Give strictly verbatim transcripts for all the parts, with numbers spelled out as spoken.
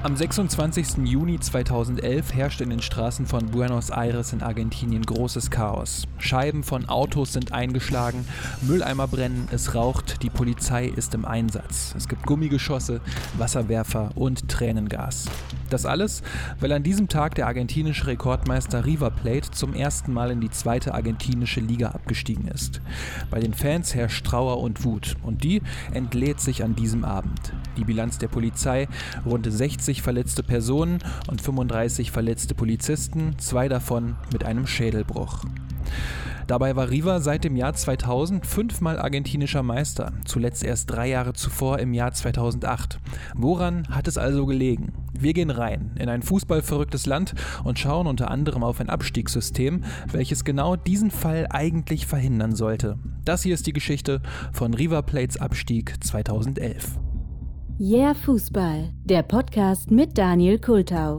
Am sechsundzwanzigsten Juni zweitausendelf herrscht in den Straßen von Buenos Aires in Argentinien großes Chaos. Scheiben von Autos sind eingeschlagen, Mülleimer brennen, es raucht, die Polizei ist im Einsatz. Es gibt Gummigeschosse, Wasserwerfer und Tränengas. Das alles, weil an diesem Tag der argentinische Rekordmeister River Plate zum ersten Mal in die zweite argentinische Liga abgestiegen ist. Bei den Fans herrscht Trauer und Wut und die entlädt sich an diesem Abend. Die Bilanz der Polizei: rund sechzig verletzte Personen und fünfunddreißig verletzte Polizisten, zwei davon mit einem Schädelbruch. Dabei war River seit dem Jahr zweitausend fünfmal argentinischer Meister, zuletzt erst drei Jahre zuvor im Jahr zweitausendacht. Woran hat es also gelegen? Wir gehen rein in ein fußballverrücktes Land und schauen unter anderem auf ein Abstiegssystem, welches genau diesen Fall eigentlich verhindern sollte. Das hier ist die Geschichte von River Plates Abstieg zweitausendelf. Yeah Fußball, der Podcast mit Daniel Kultau.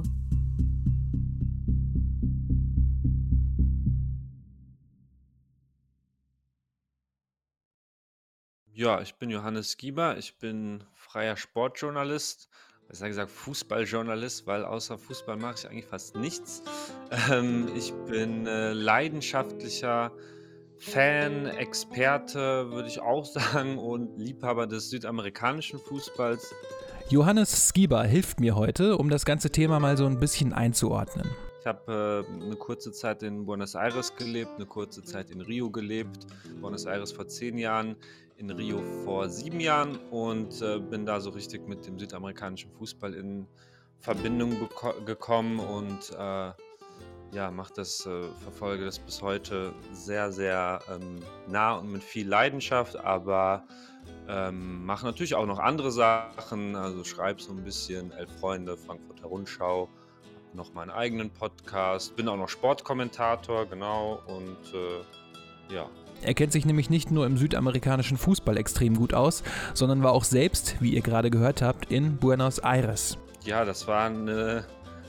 Ja, ich bin Johannes Gieber, ich bin freier Sportjournalist, besser gesagt Fußballjournalist, weil außer Fußball mache ich eigentlich fast nichts. Ähm, ich bin äh, leidenschaftlicher Fan, Experte, würde ich auch sagen, und Liebhaber des südamerikanischen Fußballs. Johannes Gieber hilft mir heute, um das ganze Thema mal so ein bisschen einzuordnen. Ich habe äh, eine kurze Zeit in Buenos Aires gelebt, eine kurze Zeit in Rio gelebt. Buenos Aires vor zehn Jahren, in Rio vor sieben Jahren und äh, bin da so richtig mit dem südamerikanischen Fußball in Verbindung beko- gekommen und äh, ja, mach das, äh, verfolge das bis heute sehr, sehr ähm, nah und mit viel Leidenschaft, aber ähm, mache natürlich auch noch andere Sachen, also schreibe so ein bisschen Elf Freunde, Frankfurter Rundschau, noch meinen eigenen Podcast, bin auch noch Sportkommentator, genau, und äh, ja. Er kennt sich nämlich nicht nur im südamerikanischen Fußball extrem gut aus, sondern war auch selbst, wie ihr gerade gehört habt, in Buenos Aires. Ja, das war eine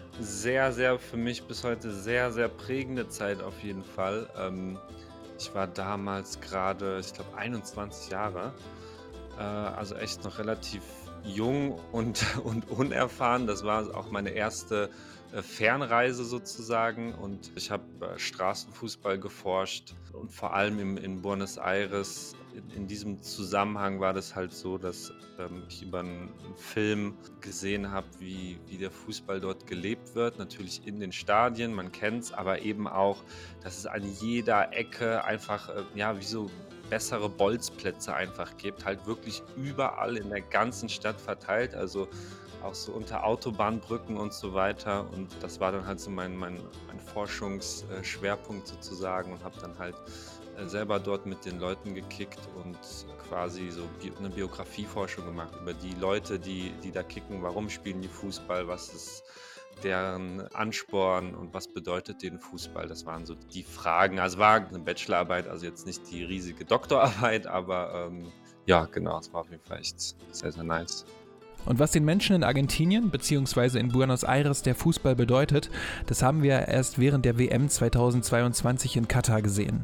sehr, sehr, für mich bis heute sehr, sehr prägende Zeit auf jeden Fall. Ähm, ich war damals gerade, ich glaube, einundzwanzig Jahre, äh, also echt noch relativ jung und, und unerfahren. Das war auch meine erste äh, Fernreise sozusagen und ich habe äh, Straßenfußball geforscht und vor allem im, in Buenos Aires. In, in diesem Zusammenhang war das halt so, dass ähm, ich über einen Film gesehen habe, wie, wie der Fußball dort gelebt wird. Natürlich in den Stadien, man kennt es, aber eben auch, dass es an jeder Ecke einfach, äh, ja, wie so bessere Bolzplätze einfach gibt, halt wirklich überall in der ganzen Stadt verteilt, also auch so unter Autobahnbrücken und so weiter, und das war dann halt so mein, mein, mein Forschungsschwerpunkt sozusagen und habe dann halt äh, selber dort mit den Leuten gekickt und quasi so Bi- eine Biografieforschung gemacht über die Leute, die, die da kicken, warum spielen die Fußball, was ist deren Ansporn und was bedeutet denen Fußball? Das waren so die Fragen. Also war eine Bachelorarbeit, also jetzt nicht die riesige Doktorarbeit, aber ähm, ja, genau, es war auf jeden Fall echt sehr, sehr nice. Und was den Menschen in Argentinien bzw. in Buenos Aires der Fußball bedeutet, das haben wir erst während der W M zweitausendzweiundzwanzig in Katar gesehen.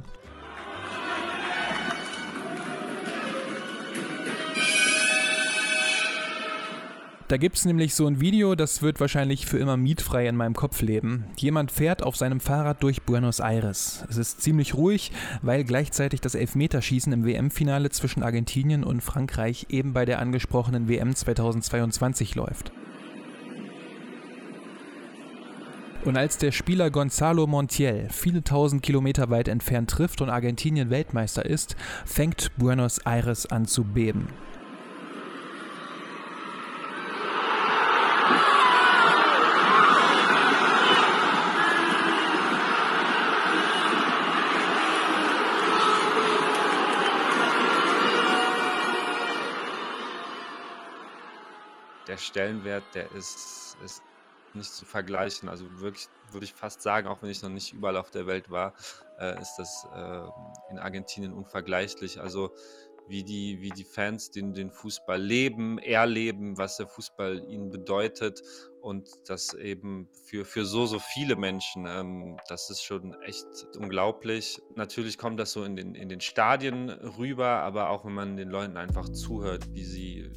Da gibt es nämlich so ein Video, das wird wahrscheinlich für immer mietfrei in meinem Kopf leben. Jemand fährt auf seinem Fahrrad durch Buenos Aires. Es ist ziemlich ruhig, weil gleichzeitig das Elfmeterschießen im W M-Finale zwischen Argentinien und Frankreich eben bei der angesprochenen W M zweitausendzweiundzwanzig läuft. Und als der Spieler Gonzalo Montiel viele tausend Kilometer weit entfernt trifft und Argentinien Weltmeister ist, fängt Buenos Aires an zu beben. Der Stellenwert, der ist, ist nicht zu vergleichen. Also wirklich, würde ich fast sagen, auch wenn ich noch nicht überall auf der Welt war, äh, ist das äh, in Argentinien unvergleichlich. Also wie die, wie die Fans den, den Fußball leben, erleben, was der Fußball ihnen bedeutet und das eben für, für so, so viele Menschen, ähm, das ist schon echt unglaublich. Natürlich kommt das so in den, in den Stadien rüber, aber auch wenn man den Leuten einfach zuhört, wie sie, wie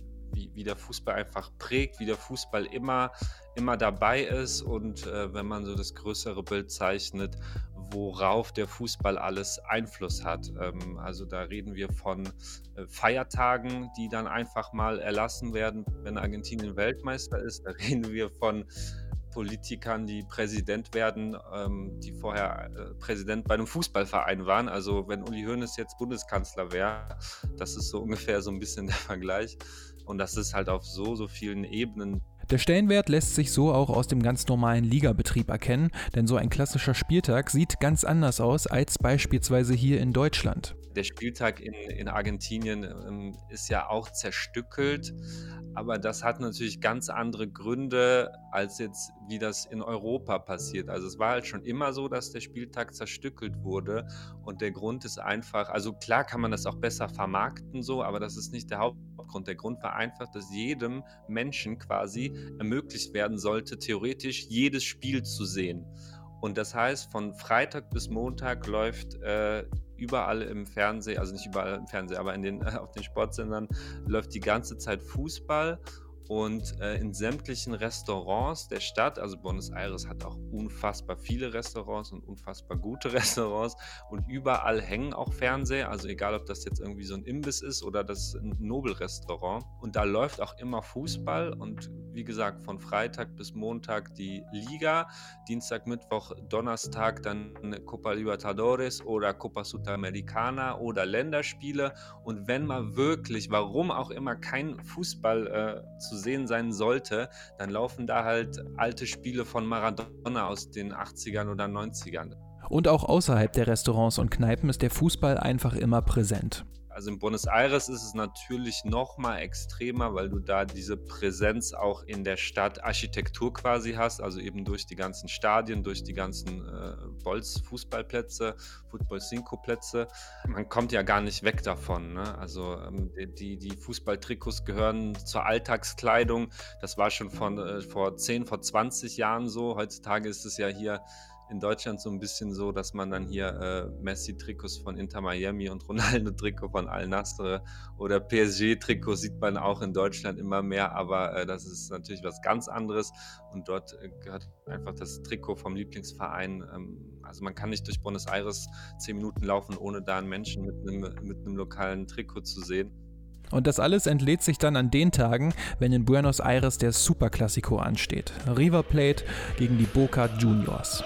wie, wie der Fußball einfach prägt, wie der Fußball immer, immer dabei ist und äh, wenn man so das größere Bild zeichnet, worauf der Fußball alles Einfluss hat. Ähm, also da reden wir von äh, Feiertagen, die dann einfach mal erlassen werden, wenn Argentinien Weltmeister ist. Da reden wir von Politikern, die Präsident werden, ähm, die vorher äh, Präsident bei einem Fußballverein waren. Also wenn Uli Hoeneß jetzt Bundeskanzler wäre, das ist so ungefähr so ein bisschen der Vergleich. Und das ist halt auf so, so vielen Ebenen. Der Stellenwert lässt sich so auch aus dem ganz normalen Ligabetrieb erkennen, denn so ein klassischer Spieltag sieht ganz anders aus als beispielsweise hier in Deutschland. Der Spieltag in, in Argentinien ähm, ist ja auch zerstückelt, aber das hat natürlich ganz andere Gründe, als jetzt wie das in Europa passiert. Also es war halt schon immer so, dass der Spieltag zerstückelt wurde und der Grund ist einfach, also klar kann man das auch besser vermarkten so, aber das ist nicht der Hauptgrund. Der Grund war einfach, dass jedem Menschen quasi ermöglicht werden sollte, theoretisch jedes Spiel zu sehen. Und das heißt, von Freitag bis Montag läuft äh, überall im Fernsehen, also nicht überall im Fernsehen, aber in den, äh, auf den Sportsendern läuft die ganze Zeit Fußball. Und äh, in sämtlichen Restaurants der Stadt, also Buenos Aires hat auch unfassbar viele Restaurants und unfassbar gute Restaurants und überall hängen auch Fernseher, also egal ob das jetzt irgendwie so ein Imbiss ist oder das ein Nobelrestaurant. Und da läuft auch immer Fußball und wie gesagt von Freitag bis Montag die Liga, Dienstag, Mittwoch, Donnerstag dann Copa Libertadores oder Copa Sudamericana oder Länderspiele. Und wenn mal wirklich, warum auch immer, kein Fußball äh, zu sehen sein sollte, dann laufen da halt alte Spiele von Maradona aus den achtzigern oder neunzigern. Und auch außerhalb der Restaurants und Kneipen ist der Fußball einfach immer präsent. Also in Buenos Aires ist es natürlich noch mal extremer, weil du da diese Präsenz auch in der Stadt Architektur quasi hast, also eben durch die ganzen Stadien, durch die ganzen äh, Bolz-Fußballplätze, Football-Cinco-Plätze. Man kommt ja gar nicht weg davon, ne? Also ähm, die, die Fußballtrikots gehören zur Alltagskleidung. Das war schon von, äh, vor zehn, vor zwanzig Jahren so. Heutzutage ist es ja hier in Deutschland so ein bisschen so, dass man dann hier äh, Messi-Trikots von Inter Miami und Ronaldo-Trikot von Al-Nassr oder P S G-Trikots sieht man auch in Deutschland immer mehr, aber äh, das ist natürlich was ganz anderes und dort äh, gehört einfach das Trikot vom Lieblingsverein. Ähm, also man kann nicht durch Buenos Aires zehn Minuten laufen, ohne da einen Menschen mit einem, mit einem lokalen Trikot zu sehen. Und das alles entlädt sich dann an den Tagen, wenn in Buenos Aires der Superclásico ansteht. River Plate gegen die Boca Juniors.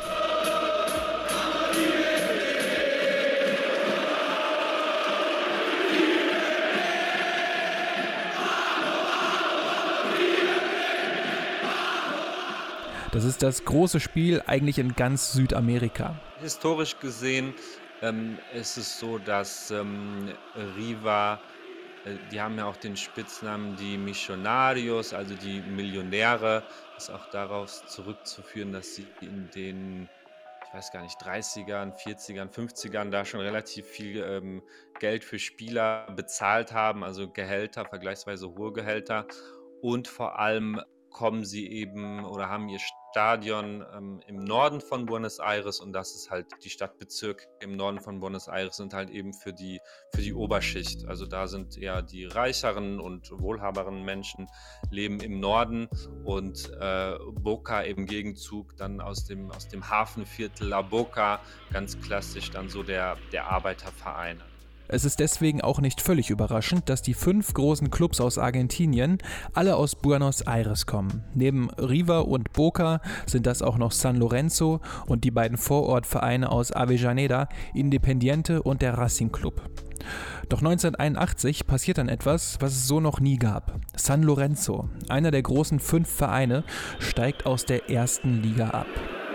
Das ist das große Spiel eigentlich in ganz Südamerika. Historisch gesehen ähm, ist es so, dass ähm, River, äh, die haben ja auch den Spitznamen die Millonarios, also die Millionäre, ist auch darauf zurückzuführen, dass sie in den, ich weiß gar nicht, dreißigern, vierzigern, fünfzigern da schon relativ viel ähm, Geld für Spieler bezahlt haben, also Gehälter, vergleichsweise hohe Gehälter und vor allem kommen sie eben oder haben ihr Stadion ähm, im Norden von Buenos Aires und das ist halt die Stadtbezirke im Norden von Buenos Aires sind halt eben für die, für die Oberschicht. Also da sind eher die reicheren und wohlhaberen Menschen leben im Norden und äh, Boca im Gegenzug dann aus dem, aus dem Hafenviertel La Boca, ganz klassisch dann so der, der Arbeiterverein. Es ist deswegen auch nicht völlig überraschend, dass die fünf großen Clubs aus Argentinien alle aus Buenos Aires kommen. Neben River und Boca sind das auch noch San Lorenzo und die beiden Vorortvereine aus Avellaneda, Independiente und der Racing Club. Doch neunzehnhunderteinundachtzig passiert dann etwas, was es so noch nie gab. San Lorenzo, einer der großen fünf Vereine, steigt aus der ersten Liga ab.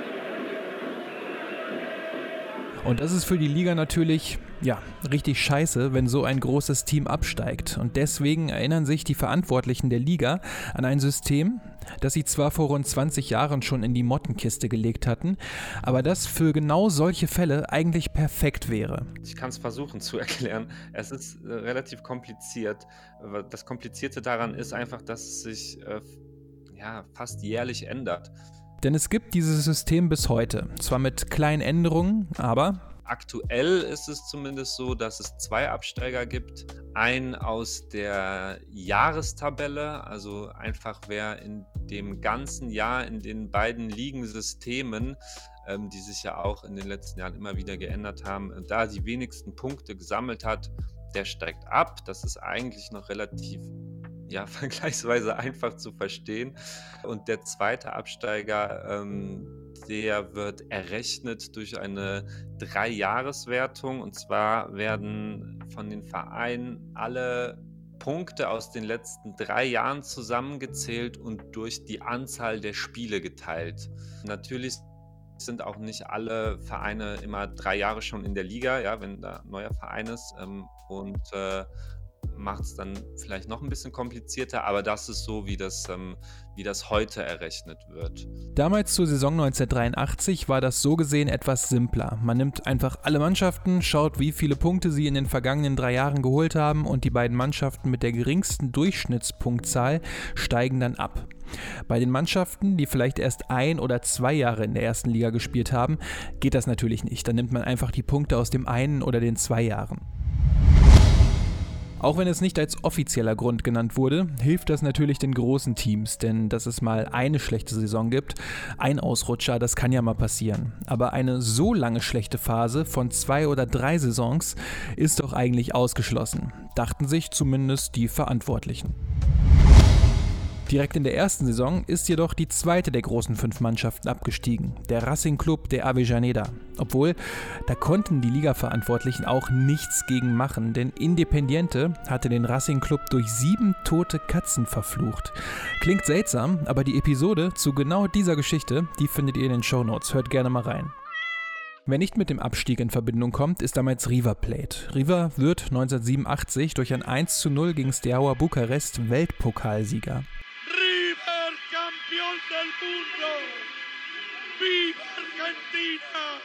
Und das ist für die Liga natürlich, ja, richtig scheiße, wenn so ein großes Team absteigt. Und deswegen erinnern sich die Verantwortlichen der Liga an ein System, das sie zwar vor rund zwanzig Jahren schon in die Mottenkiste gelegt hatten, aber das für genau solche Fälle eigentlich perfekt wäre. Ich kann es versuchen zu erklären. Es ist äh, relativ kompliziert. Das Komplizierte daran ist einfach, dass es sich äh, ja, fast jährlich ändert. Denn es gibt dieses System bis heute. Zwar mit kleinen Änderungen, aber Aktuell ist es zumindest so, dass es zwei Absteiger gibt. Einen aus der Jahrestabelle, also einfach wer in dem ganzen Jahr in den beiden Ligensystemen, ähm, die sich ja auch in den letzten Jahren immer wieder geändert haben, da die wenigsten Punkte gesammelt hat, der steigt ab. Das ist eigentlich noch relativ ja, vergleichsweise einfach zu verstehen. Und der zweite Absteiger, ähm, der wird errechnet durch eine Dreijahreswertung. Und zwar werden von den Vereinen alle Punkte aus den letzten drei Jahren zusammengezählt und durch die Anzahl der Spiele geteilt. Natürlich sind auch nicht alle Vereine immer drei Jahre schon in der Liga, ja, wenn da ein neuer Verein ist. Ähm, und äh, macht es dann vielleicht noch ein bisschen komplizierter, aber das ist so, wie das, ähm, wie das heute errechnet wird. Damals zur Saison neunzehnhundertdreiundachtzig war das so gesehen etwas simpler. Man nimmt einfach alle Mannschaften, schaut, wie viele Punkte sie in den vergangenen drei Jahren geholt haben und die beiden Mannschaften mit der geringsten Durchschnittspunktzahl steigen dann ab. Bei den Mannschaften, die vielleicht erst ein oder zwei Jahre in der ersten Liga gespielt haben, geht das natürlich nicht. Dann nimmt man einfach die Punkte aus dem einen oder den zwei Jahren. Auch wenn es nicht als offizieller Grund genannt wurde, hilft das natürlich den großen Teams, denn dass es mal eine schlechte Saison gibt, ein Ausrutscher, das kann ja mal passieren. Aber eine so lange schlechte Phase von zwei oder drei Saisons ist doch eigentlich ausgeschlossen, dachten sich zumindest die Verantwortlichen. Direkt in der ersten Saison ist jedoch die zweite der großen fünf Mannschaften abgestiegen, der Racing Club de Avellaneda. Obwohl, da konnten die Liga-Verantwortlichen auch nichts gegen machen, denn Independiente hatte den Racing Club durch sieben tote Katzen verflucht. Klingt seltsam, aber die Episode zu genau dieser Geschichte, die findet ihr in den Shownotes. Hört gerne mal rein. Wer nicht mit dem Abstieg in Verbindung kommt, ist damals River Plate. River wird neunzehnhundertsiebenundachtzig durch ein eins zu null gegen Steaua Bukarest Weltpokalsieger. River, campeón del mundo! ¡Viva Argentina!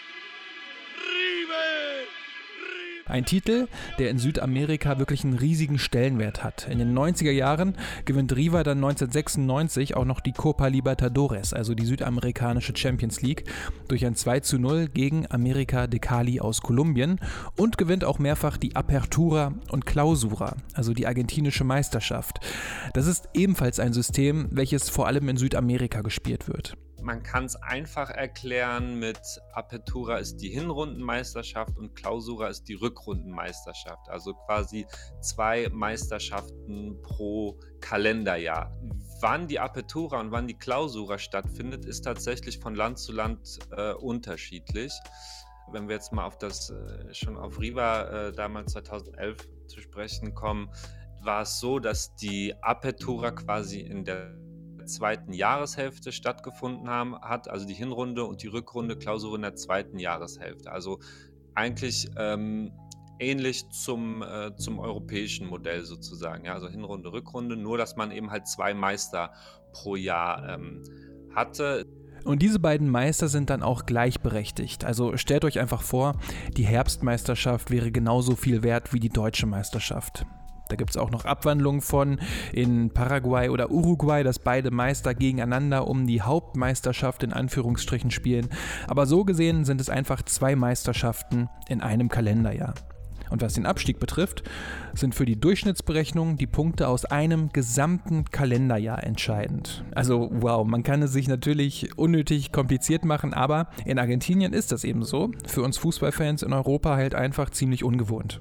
¡River! Ein Titel, der in Südamerika wirklich einen riesigen Stellenwert hat. In den neunziger Jahren gewinnt River dann neunzehnhundertsechsundneunzig auch noch die Copa Libertadores, also die südamerikanische Champions League, durch ein zwei zu null gegen América de Cali aus Kolumbien und gewinnt auch mehrfach die Apertura und Clausura, also die argentinische Meisterschaft. Das ist ebenfalls ein System, welches vor allem in Südamerika gespielt wird. Man kann es einfach erklären mit Apertura ist die Hinrundenmeisterschaft und Clausura ist die Rückrundenmeisterschaft. Also quasi zwei Meisterschaften pro Kalenderjahr. Wann die Apertura und wann die Clausura stattfindet, ist tatsächlich von Land zu Land äh, unterschiedlich. Wenn wir jetzt mal auf das äh, schon auf River äh, damals zweitausendelf zu sprechen kommen, war es so, dass die Apertura quasi in der zweiten Jahreshälfte stattgefunden haben, hat, also die Hinrunde und die Rückrunde Clausura in der zweiten Jahreshälfte. Also eigentlich ähm, ähnlich zum, äh, zum europäischen Modell sozusagen. Ja? Also Hinrunde, Rückrunde, nur dass man eben halt zwei Meister pro Jahr ähm, hatte. Und diese beiden Meister sind dann auch gleichberechtigt. Also stellt euch einfach vor, die Herbstmeisterschaft wäre genauso viel wert wie die deutsche Meisterschaft. Da gibt es auch noch Abwandlungen von in Paraguay oder Uruguay, dass beide Meister gegeneinander um die Hauptmeisterschaft in Anführungsstrichen spielen. Aber so gesehen sind es einfach zwei Meisterschaften in einem Kalenderjahr. Und was den Abstieg betrifft, sind für die Durchschnittsberechnung die Punkte aus einem gesamten Kalenderjahr entscheidend. Also wow, man kann es sich natürlich unnötig kompliziert machen, aber in Argentinien ist das eben so. Für uns Fußballfans in Europa halt einfach ziemlich ungewohnt.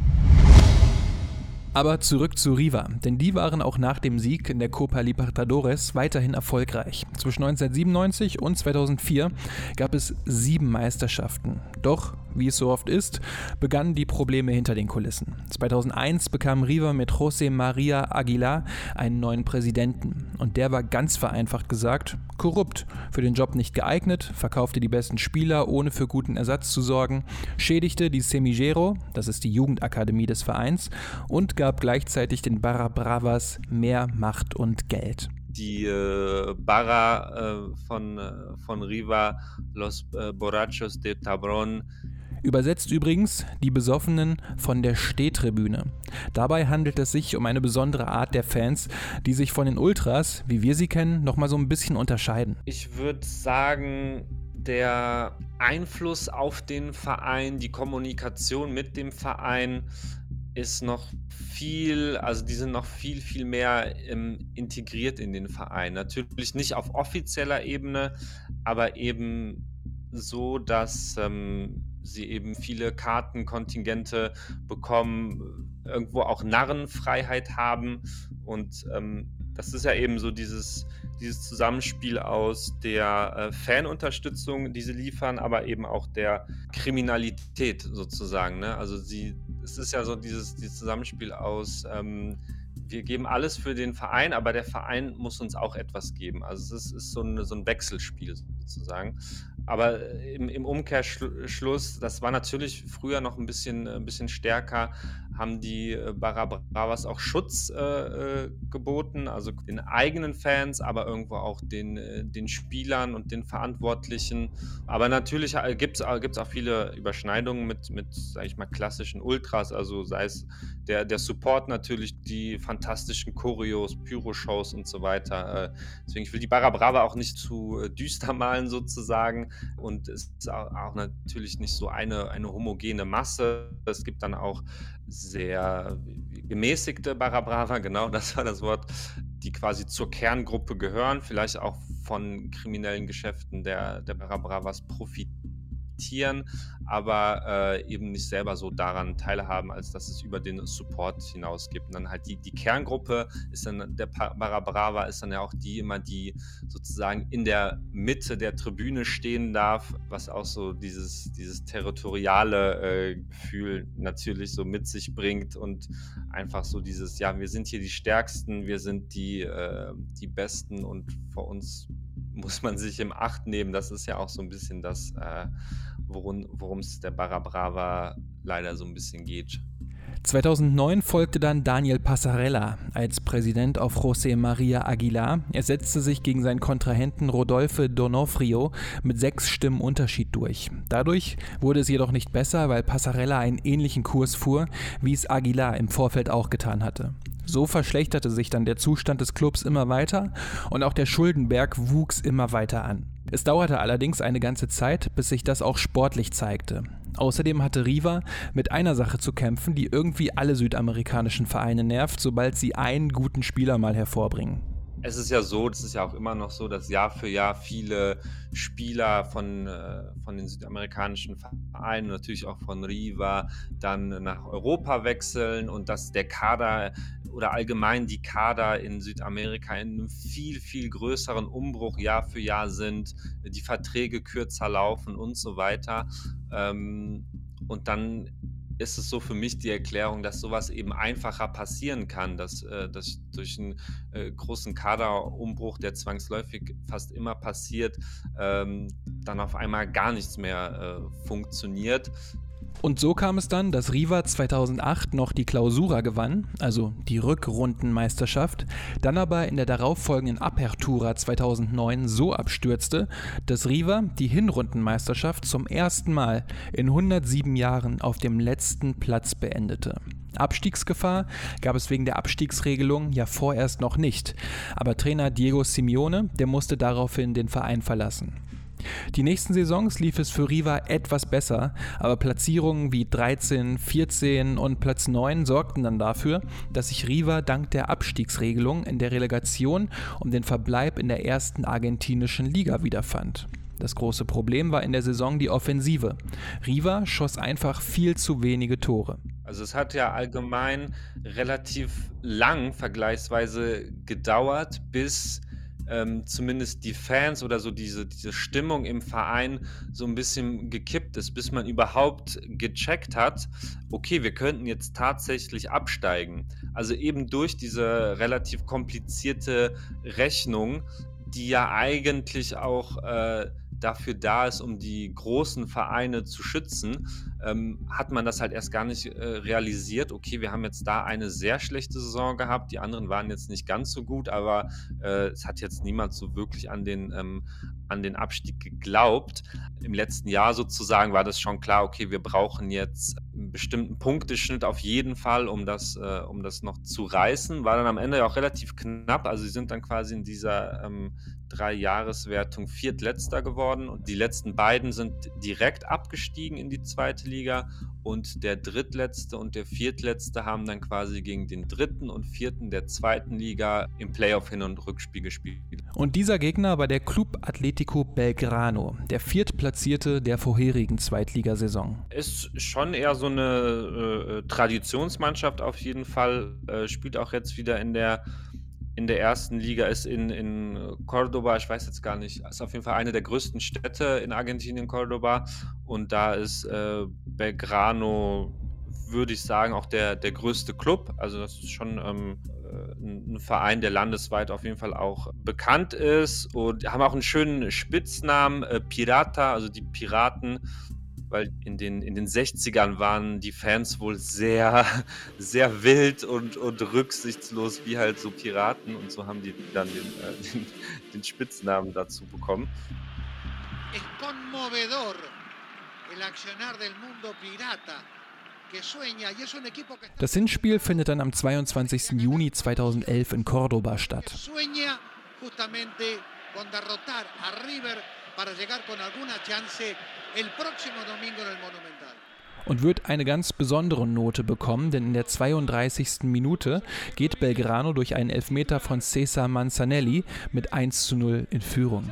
Aber zurück zu River, denn die waren auch nach dem Sieg in der Copa Libertadores weiterhin erfolgreich. Zwischen neunzehnhundertsiebenundneunzig und zweitausendvier gab es sieben Meisterschaften. Doch, wie es so oft ist, begannen die Probleme hinter den Kulissen. zweitausendeins bekam River mit José María Aguilar einen neuen Präsidenten. Und der war ganz vereinfacht gesagt korrupt, für den Job nicht geeignet, verkaufte die besten Spieler, ohne für guten Ersatz zu sorgen, schädigte die Semillero, das ist die Jugendakademie des Vereins, und gab gleichzeitig den Barra Bravas mehr Macht und Geld. Die äh, Barra äh, von, äh, von River, Los äh, Borrachos de Tabron. Übersetzt übrigens die Besoffenen von der Stehtribüne. Dabei handelt es sich um eine besondere Art der Fans, die sich von den Ultras, wie wir sie kennen, nochmal so ein bisschen unterscheiden. Ich würde sagen, der Einfluss auf den Verein, die Kommunikation mit dem Verein ist noch viel also, die sind noch viel, viel mehr, ähm, integriert in den Verein. Natürlich nicht auf offizieller Ebene, aber eben so, dass, ähm, sie eben viele Kartenkontingente bekommen, irgendwo auch Narrenfreiheit haben und, ähm, das ist ja eben so dieses dieses Zusammenspiel aus der, äh, Fanunterstützung, die sie liefern, aber eben auch der Kriminalität sozusagen, ne? Also, sie es ist ja so dieses dieses Zusammenspiel aus, ähm, wir geben alles für den Verein, aber der Verein muss uns auch etwas geben. Also, es ist ist so 'n so 'n Wechselspiel sozusagen. Aber äh, im im Umkehrschluss, das war natürlich früher noch ein bisschen äh, 'n bisschen stärker, haben die, äh, Barra Bravas auch Schutz, äh, äh, geboten, also den eigenen Fans, aber irgendwo auch den äh, den Spielern und den Verantwortlichen. Aber natürlich, äh, gibt's a gibt's auch viele Überschneidungen mit mit, sage ich mal, klassischen Ultras, also sei es der der Support natürlich, die fantastischen Choreos, Pyroshows und so weiter. Äh, deswegen, ich will die Barra Brava auch nicht zu, äh, düster malen sozusagen und es ist au auch natürlich nicht so eine eine homogene Masse. Es gibt dann auch sehr gemäßigte Barra Brava, genau, das war das Wort, die quasi zur Kerngruppe gehören, vielleicht auch von kriminellen Geschäften der der Barra Bravas profitieren, aber, äh, eben nicht selber so daran teilhaben, als dass es über den Support hinausgeht. Und dann halt die die Kerngruppe ist dann der Pa Barra Brava ist dann ja auch die immer, die sozusagen in der Mitte der Tribüne stehen darf, was auch so dieses dieses territoriale, äh, Gefühl natürlich so mit sich bringt und einfach so dieses: „Ja, wir sind hier die Stärksten, wir sind die, äh die Besten und vor uns muss man sich in Acht nehmen." Das ist ja auch so ein bisschen das, äh, worun worum's der Barra Brava leider so ein bisschen geht. zweitausendneun folgte dann Daniel Passarella als Präsident auf José María Aguilar. Er setzte sich gegen seinen Kontrahenten Rodolphe D'Onofrio mit sechs Stimmen Unterschied durch. Dadurch wurde es jedoch nicht besser, weil Passarella einen ähnlichen Kurs fuhr, wie es Aguilar im Vorfeld auch getan hatte. So verschlechterte sich dann der Zustand des Clubs immer weiter und auch der Schuldenberg wuchs immer weiter an. Es dauerte allerdings eine ganze Zeit, bis sich das auch sportlich zeigte. Außerdem hatte River mit einer Sache zu kämpfen, die irgendwie alle südamerikanischen Vereine nervt, sobald sie einen guten Spieler mal hervorbringen. Es ist ja so, das ist ja auch immer noch so, dass Jahr für Jahr viele Spieler von, äh, von den südamerikanischen Vereinen, natürlich auch von River, dann nach Europa wechseln und dass der Kader oder allgemein die Kader in Südamerika in einem viel, viel größeren Umbruch Jahr für Jahr sind, die Verträge kürzer laufen und so weiter. Ähm, und dann ist es so für mich die Erklärung, dass sowas eben einfacher passieren kann, dass, äh, dass durch einen äh, großen Kaderumbruch, der zwangsläufig fast immer passiert, ähm, dann auf einmal gar nichts mehr äh, funktioniert. Und so kam es dann, dass River zweitausendacht noch die Clausura gewann, also die Rückrundenmeisterschaft, dann aber in der darauffolgenden Apertura zweitausendneun so abstürzte, dass River die Hinrundenmeisterschaft zum ersten Mal in hundertsieben Jahren auf dem letzten Platz beendete. Abstiegsgefahr gab es wegen der Abstiegsregelung ja vorerst noch nicht, aber Trainer Diego Simeone, der musste daraufhin den Verein verlassen. Die nächsten Saisons lief es für River etwas besser, aber Platzierungen wie dreizehn, vierzehn und Platz neun sorgten dann dafür, dass sich River dank der Abstiegsregelung in der Relegation um den Verbleib in der ersten argentinischen Liga wiederfand. Das große Problem war in der Saison die Offensive. River schoss einfach viel zu wenige Tore. Also es hat ja allgemein relativ lang vergleichsweise gedauert, bis ähm, zumindest die Fans oder so diese, diese Stimmung im Verein so ein bisschen gekippt ist, bis man überhaupt gecheckt hat, okay, wir könnten jetzt tatsächlich absteigen. Also eben durch diese relativ komplizierte Rechnung, die ja eigentlich auch äh, dafür da ist, um die großen Vereine zu schützen, ähm, hat man das halt erst gar nicht äh, realisiert. Okay, wir haben jetzt da eine sehr schlechte Saison gehabt, die anderen waren jetzt nicht ganz so gut, aber äh, es hat jetzt niemand so wirklich an den, ähm, an den Abstieg geglaubt. Im letzten Jahr sozusagen war das schon klar, okay, wir brauchen jetzt einen bestimmten Punkteschnitt auf jeden Fall, um das, äh, um das noch zu reißen. War dann am Ende ja auch relativ knapp, also sie sind dann quasi in dieser ähm, drei Jahreswertung Viertletzter geworden und die letzten beiden sind direkt abgestiegen in die zweite Liga und der Drittletzte und der Viertletzte haben dann quasi gegen den Dritten und Vierten der zweiten Liga im Playoff Hin- und Rückspiel gespielt. Und dieser Gegner war der Club Atlético Belgrano, der Viertplatzierte der vorherigen Zweitligasaison. Ist schon eher so eine äh, Traditionsmannschaft auf jeden Fall, äh, spielt auch jetzt wieder in der in der ersten Liga, ist in, in Córdoba, ich weiß jetzt gar nicht, ist auf jeden Fall eine der größten Städte in Argentinien, Córdoba. Und da ist äh, Belgrano, würde ich sagen, auch der, der größte Club. Also das ist schon ähm, ein Verein, der landesweit auf jeden Fall auch bekannt ist. Und haben auch einen schönen Spitznamen, äh, Pirata, also die Piraten. Weil in den, in den sechzigern waren die Fans wohl sehr, sehr wild und, und rücksichtslos wie halt so Piraten und so haben die dann den, äh, den, den Spitznamen dazu bekommen. Es conmovedor el accionar del mundo pirata. Das Hinspiel findet dann am zweiundzwanzigsten Juni zweitausendelf in Córdoba statt. Und wird eine ganz besondere Note bekommen, denn in der zweiunddreißigsten Minute geht Belgrano durch einen Elfmeter von César Manzanelli mit eins zu null in Führung.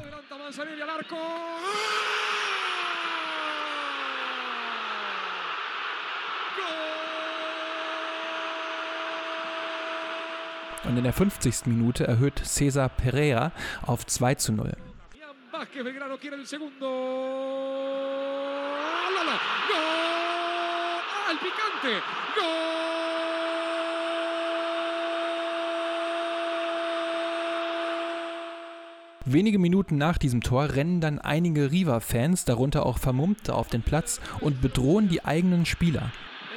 Und in der fünfzigsten Minute erhöht César Pereira auf zwei zu null. Wenige Minuten nach diesem Tor rennen dann einige River-Fans, darunter auch Vermummte, auf den Platz und bedrohen die eigenen Spieler.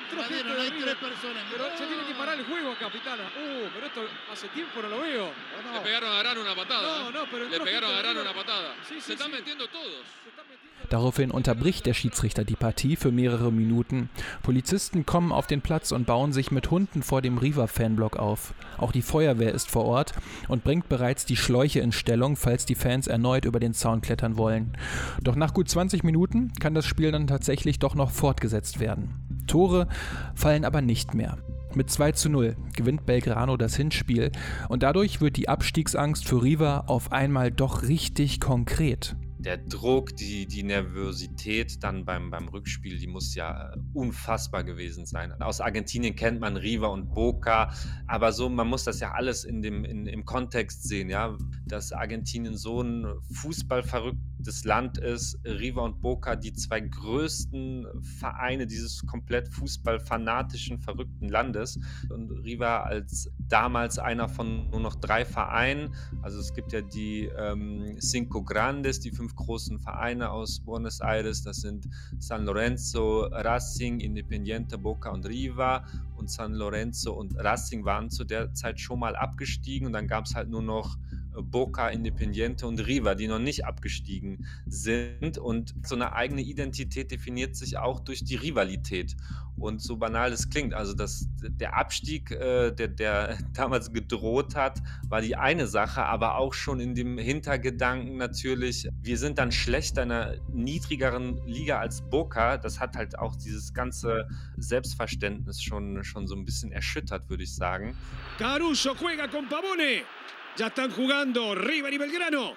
Daraufhin unterbricht der Schiedsrichter die Partie für mehrere Minuten. Polizisten kommen auf den Platz und bauen sich mit Hunden vor dem River-Fanblock auf. Auch die Feuerwehr ist vor Ort und bringt bereits die Schläuche in Stellung, falls die Fans erneut über den Zaun klettern wollen. Doch nach gut zwanzig Minuten kann das Spiel dann tatsächlich doch noch fortgesetzt werden. Tore fallen aber nicht mehr. Mit zwei zu null gewinnt Belgrano das Hinspiel und dadurch wird die Abstiegsangst für River auf einmal doch richtig konkret. Der Druck, die, die Nervosität dann beim, beim Rückspiel, die muss ja unfassbar gewesen sein. Aus Argentinien kennt man River und Boca, aber so, man muss das ja alles in dem, in, im Kontext sehen, ja, dass Argentinien so ein fußballverrücktes Land ist. River und Boca, die zwei größten Vereine dieses komplett fußballfanatischen, verrückten Landes. Und River als damals einer von nur noch drei Vereinen, also es gibt ja die ähm, Cinco Grandes, die fünf großen Vereine aus Buenos Aires, das sind San Lorenzo, Racing, Independiente, Boca und River. Und San Lorenzo und Racing waren zu der Zeit schon mal abgestiegen und dann gab es halt nur noch Boca, Independiente und River, die noch nicht abgestiegen sind, und so eine eigene Identität definiert sich auch durch die Rivalität. Und so banal es klingt, also das, der Abstieg, äh, der, der damals gedroht hat, war die eine Sache, aber auch schon in dem Hintergedanken natürlich, wir sind dann schlechter in einer niedrigeren Liga als Boca. Das hat halt auch dieses ganze Selbstverständnis schon, schon so ein bisschen erschüttert, würde ich sagen. Caruso juega con Pavone. Ya están jugando River y Belgrano.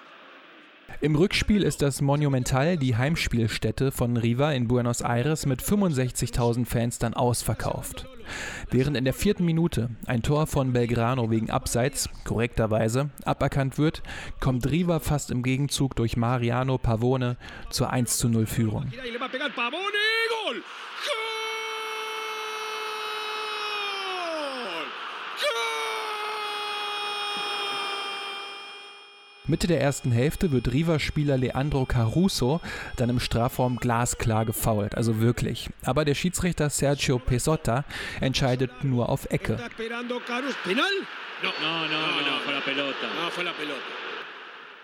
Im Rückspiel ist das Monumental, die Heimspielstätte von River in Buenos Aires, mit fünfundsechzigtausend Fans dann ausverkauft. Während in der vierten Minute ein Tor von Belgrano wegen Abseits, korrekterweise, aberkannt wird, kommt River fast im Gegenzug durch Mariano Pavone zur eins zu null Führung. Mitte der ersten Hälfte wird River-Spieler Leandro Caruso dann im Strafraum glasklar gefoult, also wirklich. Aber der Schiedsrichter Sergio Pesotta entscheidet nur auf Ecke.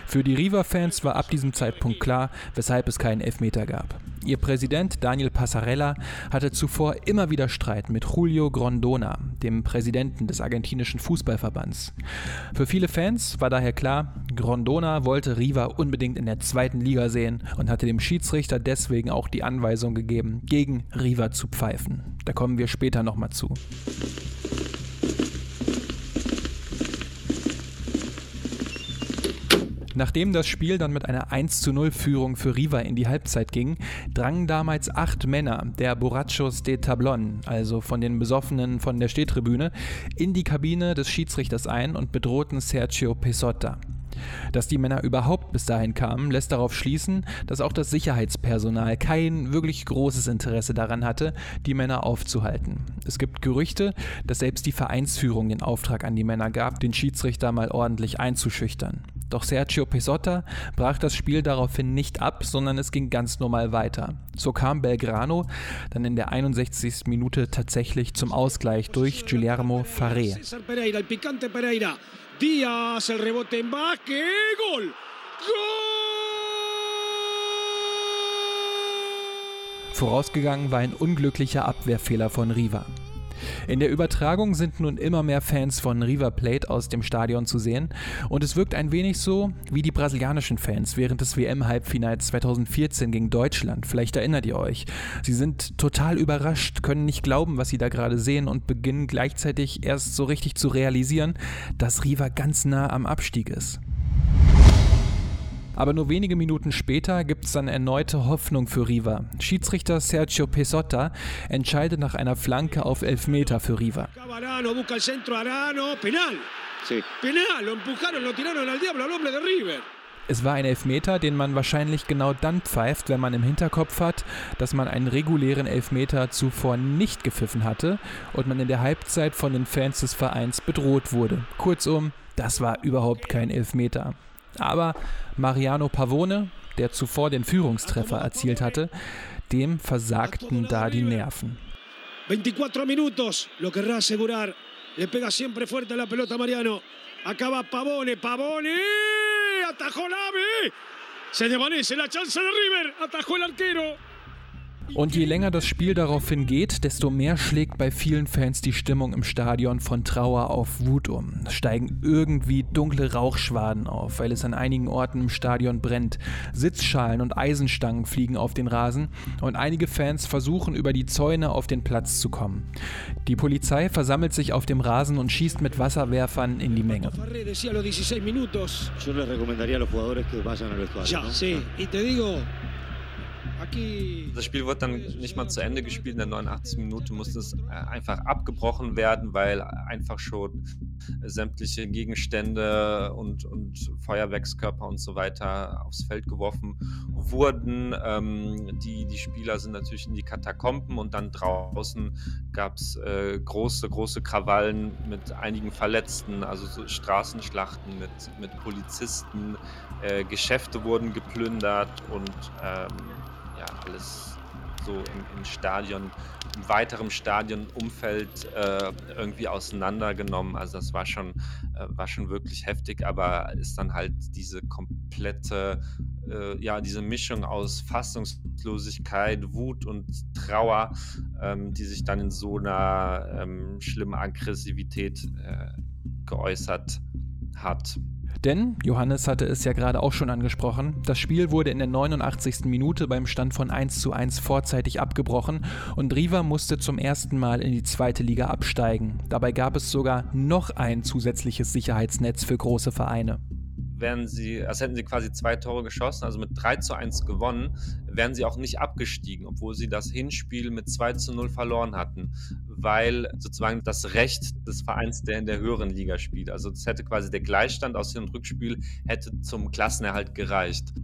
Für die River-Fans war ab diesem Zeitpunkt klar, weshalb es keinen Elfmeter gab. Ihr Präsident Daniel Passarella hatte zuvor immer wieder Streit mit Julio Grondona, dem Präsidenten des argentinischen Fußballverbands. Für viele Fans war daher klar, Grondona wollte River unbedingt in der zweiten Liga sehen und hatte dem Schiedsrichter deswegen auch die Anweisung gegeben, gegen River zu pfeifen. Da kommen wir später nochmal zu. Nachdem das Spiel dann mit einer eins zu null Führung für River in die Halbzeit ging, drangen damals acht Männer der Borrachos de Tablón, also von den Besoffenen von der Stehtribüne, in die Kabine des Schiedsrichters ein und bedrohten Sergio Pesotta. Dass die Männer überhaupt bis dahin kamen, lässt darauf schließen, dass auch das Sicherheitspersonal kein wirklich großes Interesse daran hatte, die Männer aufzuhalten. Es gibt Gerüchte, dass selbst die Vereinsführung den Auftrag an die Männer gab, den Schiedsrichter mal ordentlich einzuschüchtern. Doch Sergio Pesotta brach das Spiel daraufhin nicht ab, sondern es ging ganz normal weiter. So kam Belgrano dann in der einundsechzigsten Minute tatsächlich zum Ausgleich durch Guillermo Farré. Díaz, el rebote en Vázquez, Gol! Gol! Vorausgegangen war ein unglücklicher Abwehrfehler von River. In der Übertragung sind nun immer mehr Fans von River Plate aus dem Stadion zu sehen und es wirkt ein wenig so wie die brasilianischen Fans während des W M-Halbfinals zweitausendvierzehn gegen Deutschland. Vielleicht erinnert ihr euch. Sie sind total überrascht, können nicht glauben, was sie da gerade sehen und beginnen gleichzeitig erst so richtig zu realisieren, dass River ganz nah am Abstieg ist. Aber nur wenige Minuten später gibt es dann erneute Hoffnung für River. Schiedsrichter Sergio Pesotta entscheidet nach einer Flanke auf Elfmeter für River. Es war ein Elfmeter, den man wahrscheinlich genau dann pfeift, wenn man im Hinterkopf hat, dass man einen regulären Elfmeter zuvor nicht gepfiffen hatte und man in der Halbzeit von den Fans des Vereins bedroht wurde. Kurzum, das war überhaupt kein Elfmeter. Aber Mariano Pavone, der zuvor den Führungstreffer erzielt hatte, dem versagten da die Nerven. veinticuatro minutos, lo querrá asegurar. Le pega siempre fuerte la pelota Mariano. Acaba Pavone, Pavone, atajó Lavi. Se desvanece la chance de River, atajó el arquero. Und je länger das Spiel daraufhin geht, desto mehr schlägt bei vielen Fans die Stimmung im Stadion von Trauer auf Wut um. Es steigen irgendwie dunkle Rauchschwaden auf, weil es an einigen Orten im Stadion brennt. Sitzschalen und Eisenstangen fliegen auf den Rasen und einige Fans versuchen über die Zäune auf den Platz zu kommen. Die Polizei versammelt sich auf dem Rasen und schießt mit Wasserwerfern in die Menge. Das Spiel wird dann nicht mal zu Ende gespielt. In der neunundachtzigsten Minute musste es einfach abgebrochen werden, weil einfach schon sämtliche Gegenstände und, und Feuerwerkskörper und so weiter aufs Feld geworfen wurden. Ähm, die, die Spieler sind natürlich in die Katakomben und dann draußen gab es äh, große, große Krawallen mit einigen Verletzten, also so Straßenschlachten mit, mit Polizisten. Äh, Geschäfte wurden geplündert und ähm, ja, alles so im, im Stadion, im weiteren Stadionumfeld äh, irgendwie auseinandergenommen. Also das war schon, äh, war schon wirklich heftig, aber ist dann halt diese komplette, äh, ja, diese Mischung aus Fassungslosigkeit, Wut und Trauer, ähm, die sich dann in so einer ähm, schlimmen Aggressivität äh, geäußert hat. Denn, Johannes hatte es ja gerade auch schon angesprochen, das Spiel wurde in der neunundachtzigsten Minute beim Stand von eins zu eins vorzeitig abgebrochen und River musste zum ersten Mal in die zweite Liga absteigen. Dabei gab es sogar noch ein zusätzliches Sicherheitsnetz für große Vereine. Wären sie, als hätten sie quasi zwei Tore geschossen, also mit drei zu eins gewonnen, wären sie auch nicht abgestiegen, obwohl sie das Hinspiel mit zwei zu null verloren hatten, weil sozusagen das Recht des Vereins, der in der höheren Liga spielt, also das hätte quasi der Gleichstand aus dem Rückspiel, hätte zum Klassenerhalt gereicht.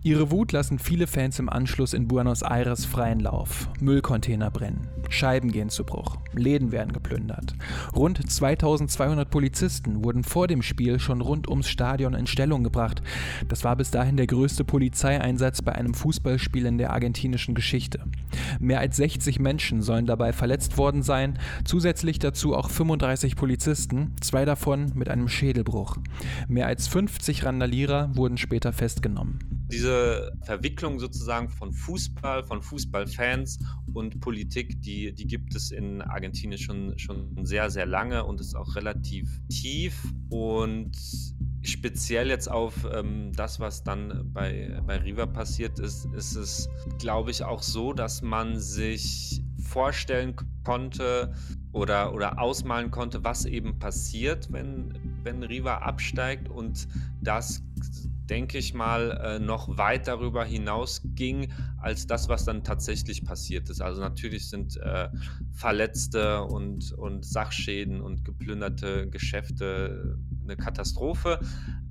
Ihre Wut lassen viele Fans im Anschluss in Buenos Aires freien Lauf. Müllcontainer brennen, Scheiben gehen zu Bruch, Läden werden geplündert. Rund zweitausendzweihundert Polizisten wurden vor dem Spiel schon rund ums Stadion in Stellung gebracht. Das war bis dahin der größte Polizeieinsatz bei einem Fußballspiel in der argentinischen Geschichte. Mehr als sechzig Menschen sollen dabei verletzt worden sein, zusätzlich dazu auch fünfunddreißig Polizisten, zwei davon mit einem Schädelbruch. Mehr als fünfzig Randalierer wurden später festgenommen. Diese Verwicklung sozusagen von Fußball, von Fußballfans und Politik, die, die gibt es in Argentinien schon, schon sehr, sehr lange und ist auch relativ tief. Und speziell jetzt auf ähm, das, was dann bei, bei River passiert ist, ist es, glaube ich, auch so, dass man sich vorstellen konnte oder, oder ausmalen konnte, was eben passiert, wenn, wenn River absteigt, und das, denke ich mal, noch weit darüber hinaus ging, als das, was dann tatsächlich passiert ist. Also natürlich sind äh, Verletzte und, und Sachschäden und geplünderte Geschäfte eine Katastrophe.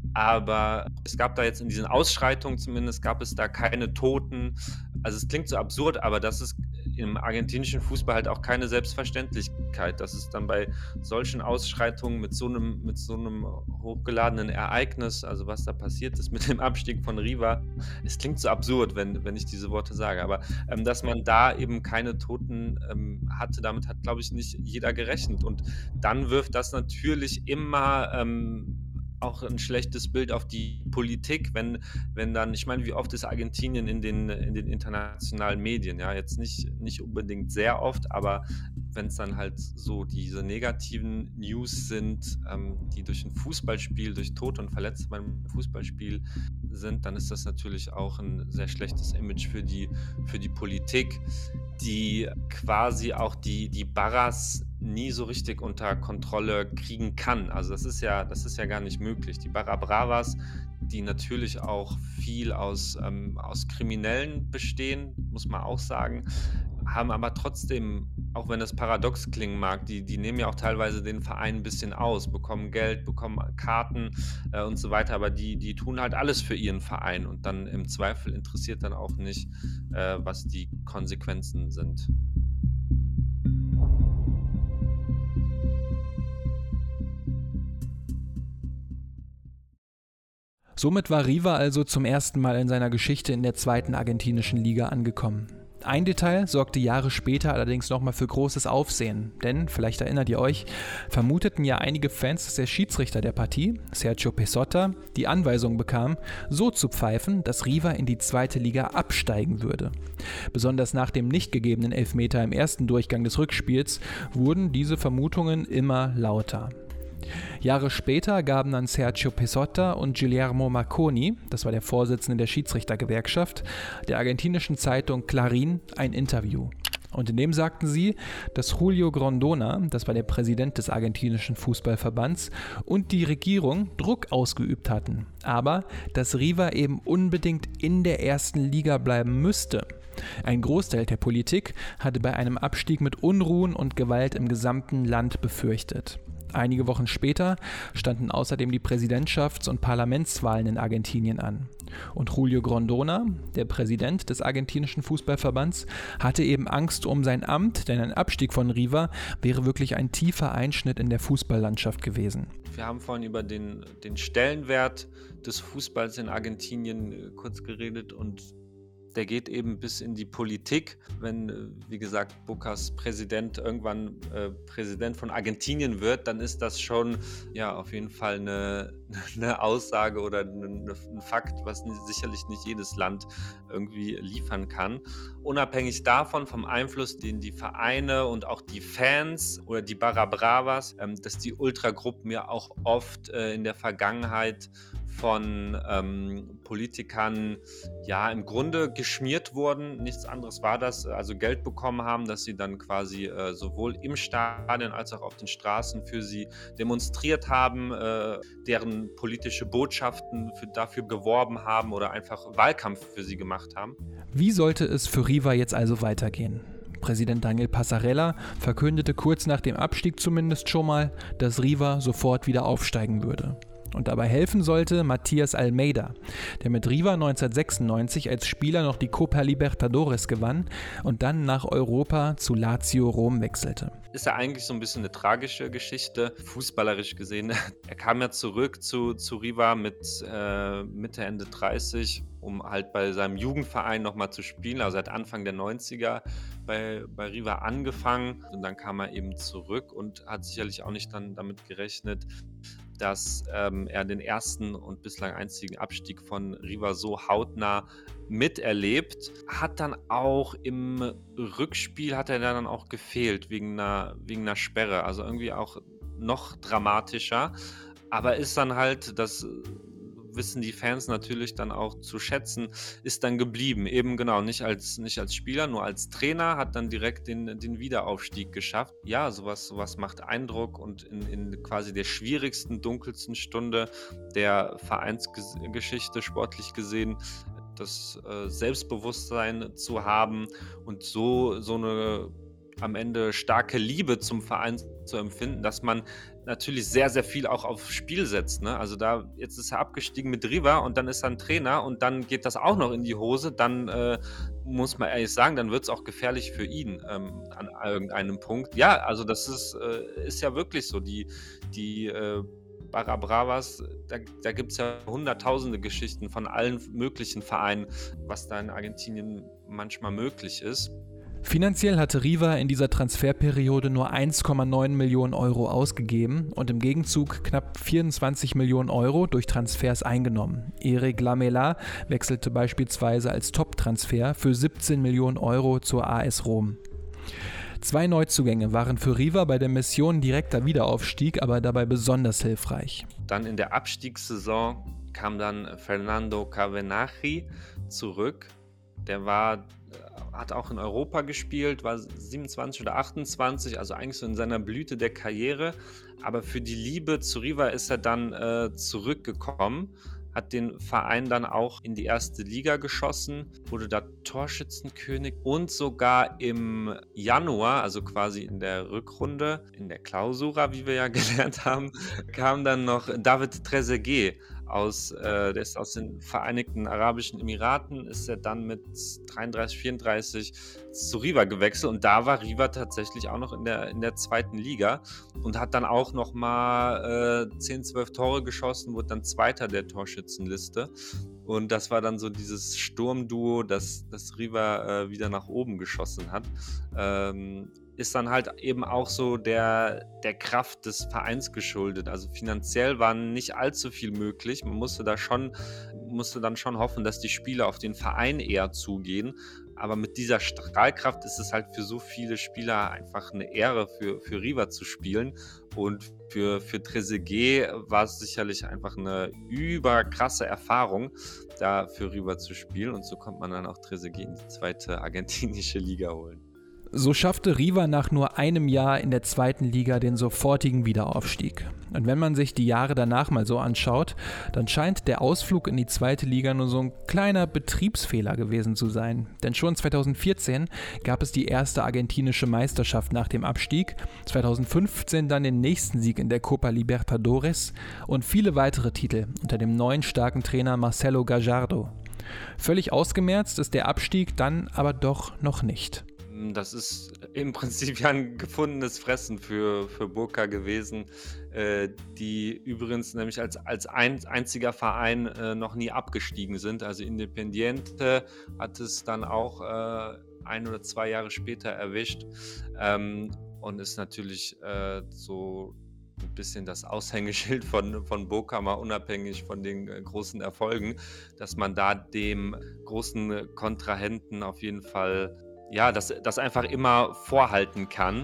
Aber es gab da jetzt in diesen Ausschreitungen zumindest, gab es da keine Toten. Also es klingt so absurd, aber das ist im argentinischen Fußball halt auch keine Selbstverständlichkeit, dass es dann bei solchen Ausschreitungen mit so einem, mit so einem hochgeladenen Ereignis, also was da passiert ist mit dem Abstieg von River, es klingt so absurd, wenn, wenn ich diese Worte sage, aber ähm, dass man da eben keine Toten ähm, hatte, damit hat, glaube ich, nicht jeder gerechnet. Und dann wirft das natürlich immer ähm, auch ein schlechtes Bild auf die Politik, wenn, wenn dann, ich meine, wie oft ist Argentinien in den, in den internationalen Medien, ja, jetzt nicht, nicht unbedingt sehr oft, aber wenn es dann halt so diese negativen News sind, ähm, die durch ein Fußballspiel, durch Tote und Verletzte beim Fußballspiel sind, dann ist das natürlich auch ein sehr schlechtes Image für die, für die Politik, die quasi auch die, die Barras nie so richtig unter Kontrolle kriegen kann. Also das ist ja, das ist ja gar nicht möglich. Die Barra Bravas, die natürlich auch viel aus, ähm, aus Kriminellen bestehen, muss man auch sagen, haben aber trotzdem, auch wenn es paradox klingen mag, die, die nehmen ja auch teilweise den Verein ein bisschen aus, bekommen Geld, bekommen Karten äh, und so weiter, aber die, die tun halt alles für ihren Verein, und dann im Zweifel interessiert dann auch nicht, äh, was die Konsequenzen sind. Somit war River also zum ersten Mal in seiner Geschichte in der zweiten argentinischen Liga angekommen. Ein Detail sorgte Jahre später allerdings nochmal für großes Aufsehen, denn, vielleicht erinnert ihr euch, vermuteten ja einige Fans, dass der Schiedsrichter der Partie, Sergio Pesotta, die Anweisung bekam, so zu pfeifen, dass River in die zweite Liga absteigen würde. Besonders nach dem nicht gegebenen Elfmeter im ersten Durchgang des Rückspiels wurden diese Vermutungen immer lauter. Jahre später gaben dann Sergio Pesotta und Guillermo Marconi, das war der Vorsitzende der Schiedsrichtergewerkschaft, der argentinischen Zeitung Clarín ein Interview. Und in dem sagten sie, dass Julio Grondona, das war der Präsident des argentinischen Fußballverbands, und die Regierung Druck ausgeübt hatten, aber dass River eben unbedingt in der ersten Liga bleiben müsste. Ein Großteil der Politik hatte bei einem Abstieg mit Unruhen und Gewalt im gesamten Land befürchtet. Einige Wochen später standen außerdem die Präsidentschafts- und Parlamentswahlen in Argentinien an. Und Julio Grondona, der Präsident des argentinischen Fußballverbands, hatte eben Angst um sein Amt, denn ein Abstieg von River wäre wirklich ein tiefer Einschnitt in der Fußballlandschaft gewesen. Wir haben vorhin über den, den Stellenwert des Fußballs in Argentinien kurz geredet, und der geht eben bis in die Politik. Wenn, wie gesagt, Bocas Präsident irgendwann äh, Präsident von Argentinien wird, dann ist das schon ja auf jeden Fall eine, eine Aussage oder eine, ein Fakt, was sicherlich nicht jedes Land irgendwie liefern kann. Unabhängig davon, vom Einfluss, den die Vereine und auch die Fans oder die Barra Bravas, ähm, dass die Ultragruppen ja auch oft äh, in der Vergangenheit von ähm, Politikern ja im Grunde geschmiert wurden. Nichts anderes war das, also Geld bekommen haben, dass sie dann quasi äh, sowohl im Stadion als auch auf den Straßen für sie demonstriert haben, äh, deren politische Botschaften für, dafür geworben haben oder einfach Wahlkampf für sie gemacht haben. Wie sollte es für River jetzt also weitergehen? Präsident Daniel Passarella verkündete kurz nach dem Abstieg zumindest schon mal, dass River sofort wieder aufsteigen würde. Und dabei helfen sollte Matias Almeida, der mit River neunzehnhundertsechsundneunzig als Spieler noch die Copa Libertadores gewann und dann nach Europa zu Lazio Rom wechselte. Ist ja eigentlich so ein bisschen eine tragische Geschichte, fußballerisch gesehen. Er kam ja zurück zu, zu River mit äh, Mitte, Ende dreißig, um halt bei seinem Jugendverein nochmal zu spielen. Also er hat Anfang der neunziger bei, bei River angefangen und dann kam er eben zurück und hat sicherlich auch nicht dann damit gerechnet, dass ähm, er den ersten und bislang einzigen Abstieg von River so hautnah miterlebt. Hat dann auch im Rückspiel, hat er dann auch gefehlt wegen einer, wegen einer Sperre. Also irgendwie auch noch dramatischer. Aber ist dann halt, das wissen die Fans natürlich dann auch zu schätzen, ist dann geblieben. Eben genau, nicht als, nicht als Spieler, nur als Trainer, hat dann direkt den, den Wiederaufstieg geschafft. Ja, sowas, sowas macht Eindruck und in, in quasi der schwierigsten, dunkelsten Stunde der Vereinsgeschichte, sportlich gesehen, das äh, Selbstbewusstsein zu haben und so, so eine am Ende starke Liebe zum Verein zu empfinden, dass man natürlich sehr, sehr viel auch aufs Spiel setzt. Ne? Also da, jetzt ist er abgestiegen mit River und dann ist er ein Trainer und dann geht das auch noch in die Hose, dann äh, muss man ehrlich sagen, dann wird es auch gefährlich für ihn ähm, an irgendeinem Punkt. Ja, also das ist, äh, ist ja wirklich so, die, die äh, Barra Bravas, da, da gibt es ja hunderttausende Geschichten von allen möglichen Vereinen, was da in Argentinien manchmal möglich ist. Finanziell hatte River in dieser Transferperiode nur eins Komma neun Millionen Euro ausgegeben und im Gegenzug knapp vierundzwanzig Millionen Euro durch Transfers eingenommen. Eric Lamela wechselte beispielsweise als Top-Transfer für siebzehn Millionen Euro zur A S Rom. Zwei Neuzugänge waren für River bei der Mission direkter Wiederaufstieg aber dabei besonders hilfreich. Dann in der Abstiegssaison kam dann Fernando Cavenaghi zurück. Der war, hat auch in Europa gespielt, war siebenundzwanzig oder achtundzwanzig, also eigentlich so in seiner Blüte der Karriere. Aber für die Liebe zu River ist er dann äh, zurückgekommen, hat den Verein dann auch in die erste Liga geschossen, wurde da Torschützenkönig und sogar im Januar, also quasi in der Rückrunde, in der Clausura, wie wir ja gelernt haben, kam dann noch David Trezeguet aus, äh, der ist aus den Vereinigten Arabischen Emiraten, ist er dann mit dreiunddreißig, vierunddreißig zu River gewechselt und da war River tatsächlich auch noch in der, in der zweiten Liga und hat dann auch nochmal äh, zehn, zwölf Tore geschossen, wurde dann Zweiter der Torschützenliste und das war dann so dieses Sturmduo, das, das River äh, wieder nach oben geschossen hat. Ähm, ist dann halt eben auch so der, der Kraft des Vereins geschuldet. Also finanziell war nicht allzu viel möglich. Man musste da schon, musste dann schon hoffen, dass die Spieler auf den Verein eher zugehen. Aber mit dieser Strahlkraft ist es halt für so viele Spieler einfach eine Ehre, für, für River zu spielen. Und für, für Trezeguet war es sicherlich einfach eine überkrasse Erfahrung, da für River zu spielen. Und so konnte man dann auch Trezeguet in die zweite argentinische Liga holen. So schaffte River nach nur einem Jahr in der zweiten Liga den sofortigen Wiederaufstieg. Und wenn man sich die Jahre danach mal so anschaut, dann scheint der Ausflug in die zweite Liga nur so ein kleiner Betriebsfehler gewesen zu sein. Denn schon zweitausendvierzehn gab es die erste argentinische Meisterschaft nach dem Abstieg, zweitausendfünfzehn dann den nächsten Sieg in der Copa Libertadores und viele weitere Titel unter dem neuen starken Trainer Marcelo Gallardo. Völlig ausgemerzt ist der Abstieg dann aber doch noch nicht. Das ist im Prinzip ja ein gefundenes Fressen für, für Boca gewesen, äh, die übrigens nämlich als, als ein, einziger Verein äh, noch nie abgestiegen sind. Also Independiente hat es dann auch äh, ein oder zwei Jahre später erwischt ähm, und ist natürlich äh, so ein bisschen das Aushängeschild von, von Boca, mal unabhängig von den äh, großen Erfolgen, dass man da dem großen Kontrahenten auf jeden Fall ja, das, das einfach immer vorhalten kann.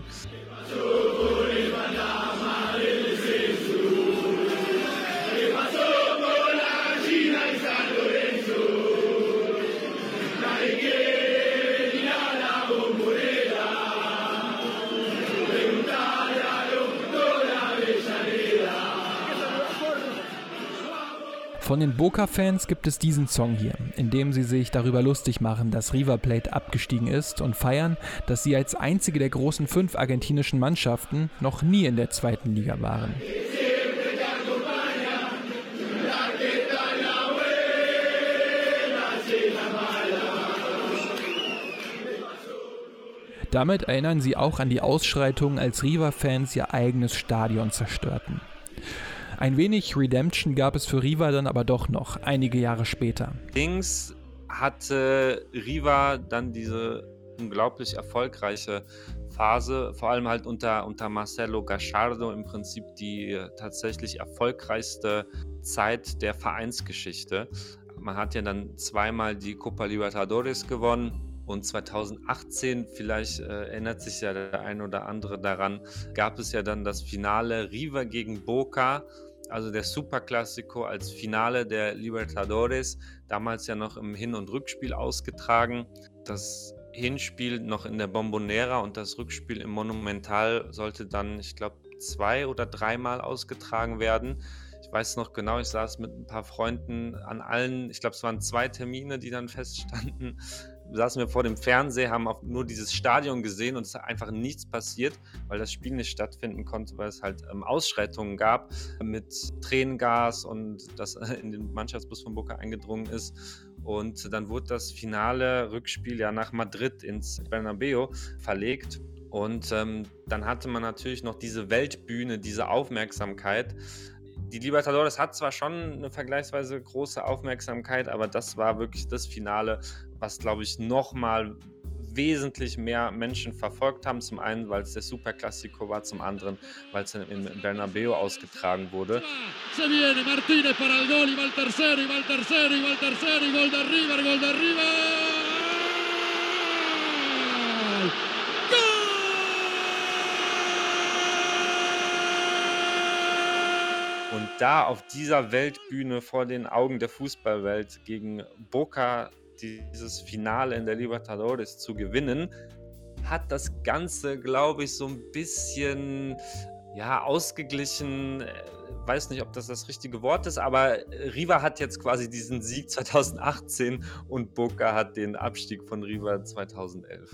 Von den Boca-Fans gibt es diesen Song hier, in dem sie sich darüber lustig machen, dass River Plate abgestiegen ist und feiern, dass sie als einzige der großen fünf argentinischen Mannschaften noch nie in der zweiten Liga waren. Damit erinnern sie auch an die Ausschreitungen, als River-Fans ihr eigenes Stadion zerstörten. Ein wenig Redemption gab es für River dann aber doch noch, einige Jahre später. Allerdings hatte River dann diese unglaublich erfolgreiche Phase, vor allem halt unter, unter Marcelo Gallardo, im Prinzip die tatsächlich erfolgreichste Zeit der Vereinsgeschichte. Man hat ja dann zweimal die Copa Libertadores gewonnen und zweitausendachtzehn, vielleicht äh, erinnert sich ja der ein oder andere daran, gab es ja dann das Finale River gegen Boca, also der Superclásico als Finale der Libertadores, damals ja noch im Hin- und Rückspiel ausgetragen. Das Hinspiel noch in der Bombonera und das Rückspiel im Monumental sollte dann, ich glaube, zwei oder dreimal ausgetragen werden. Ich weiß noch genau, ich saß mit ein paar Freunden an allen, ich glaube, es waren zwei Termine, die dann feststanden, saßen wir vor dem Fernseher, haben auf nur dieses Stadion gesehen und es ist einfach nichts passiert, weil das Spiel nicht stattfinden konnte, weil es halt ähm, Ausschreitungen gab mit Tränengas und das in den Mannschaftsbus von Boca eingedrungen ist. Und dann wurde das finale Rückspiel ja nach Madrid ins Bernabéu verlegt. Und ähm, dann hatte man natürlich noch diese Weltbühne, diese Aufmerksamkeit. Die Libertadores hat zwar schon eine vergleichsweise große Aufmerksamkeit, aber das war wirklich das Finale, was, glaube ich, nochmal wesentlich mehr Menschen verfolgt haben. Zum einen, weil es der Superclásico war, zum anderen, weil es im Bernabéu ausgetragen wurde. Se viene Martínez para el gol y va el tercero, y va el tercero, y va el tercero, y gol de River, gol de River. Und da auf dieser Weltbühne vor den Augen der Fußballwelt gegen Boca dieses Finale in der Libertadores zu gewinnen, hat das Ganze, glaube ich, so ein bisschen ja, ausgeglichen. Weiß nicht, ob das das richtige Wort ist, aber River hat jetzt quasi diesen Sieg zweitausendachtzehn und Boca hat den Abstieg von River zweitausendelf.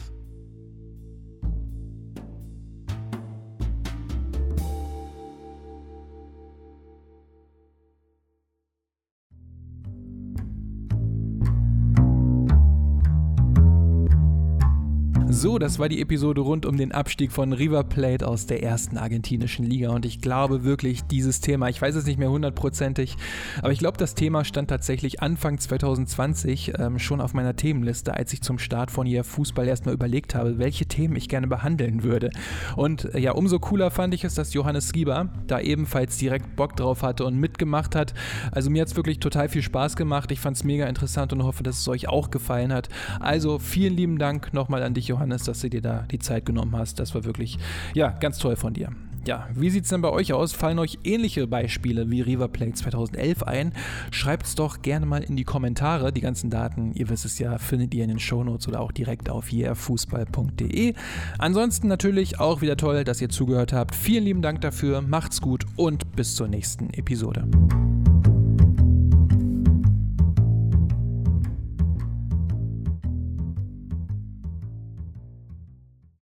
So, das war die Episode rund um den Abstieg von River Plate aus der ersten argentinischen Liga und ich glaube wirklich, dieses Thema, ich weiß es nicht mehr hundertprozentig, aber ich glaube, das Thema stand tatsächlich Anfang zwanzig zwanzig ähm, schon auf meiner Themenliste, als ich zum Start von Hier Fußball erstmal überlegt habe, welche Themen ich gerne behandeln würde. Und äh, ja, umso cooler fand ich es, dass Johannes Skriba da ebenfalls direkt Bock drauf hatte und mitgemacht hat. Also mir hat es wirklich total viel Spaß gemacht, ich fand es mega interessant und hoffe, dass es euch auch gefallen hat. Also vielen lieben Dank nochmal an dich, Johannes, dass du dir da die Zeit genommen hast. Das war wirklich, ja, ganz toll von dir. Ja, wie sieht es denn bei euch aus? Fallen euch ähnliche Beispiele wie River Plate zweitausendelf ein? Schreibt es doch gerne mal in die Kommentare. Die ganzen Daten, ihr wisst es ja, findet ihr in den Shownotes oder auch direkt auf yeahfußball punkt de. Ansonsten natürlich auch wieder toll, dass ihr zugehört habt. Vielen lieben Dank dafür. Macht's gut und bis zur nächsten Episode.